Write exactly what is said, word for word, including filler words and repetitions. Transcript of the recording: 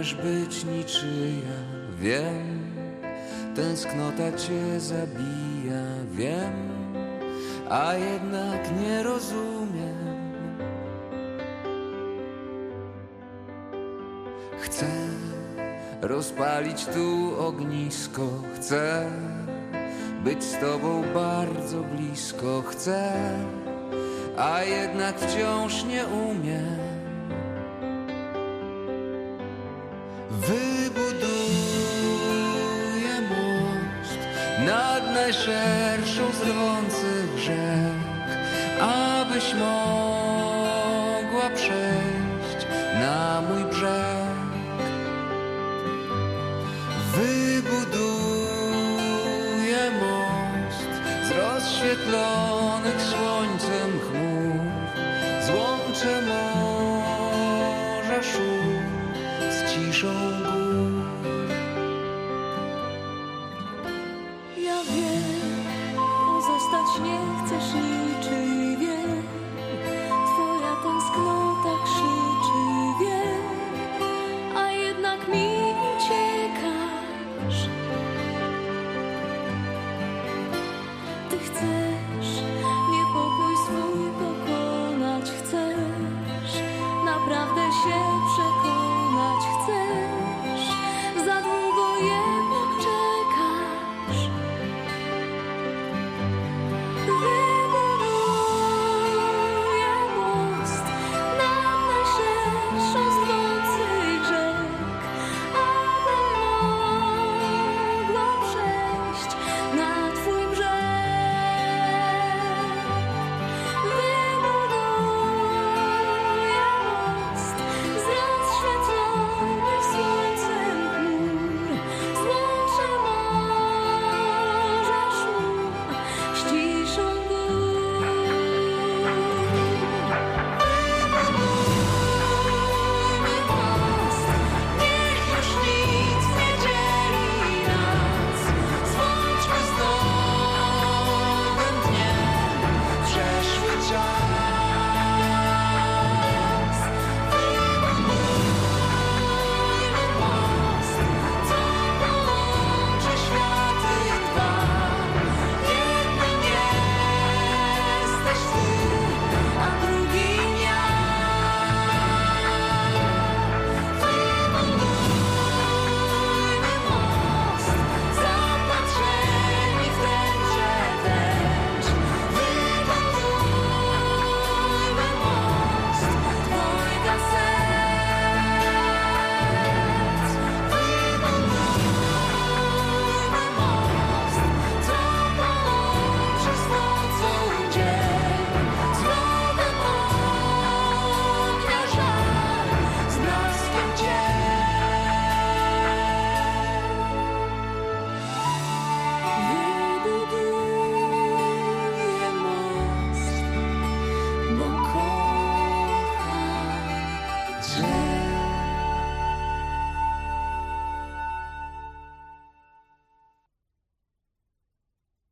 możesz być niczyja. Wiem, tęsknota cię zabija, wiem, a jednak nie rozumiem. Chcę rozpalić tu ognisko, chcę być z tobą bardzo blisko, chcę, a jednak wciąż nie umiem. Wybuduję most nad najszerszą z rwących rzek, abyś mogła przejść na mój brzeg. Wybuduję most z rozświetlonych słońcem chmur, złączę morza szum z ciszą gór. Ja wiem, pozostać nie chcesz nigdy.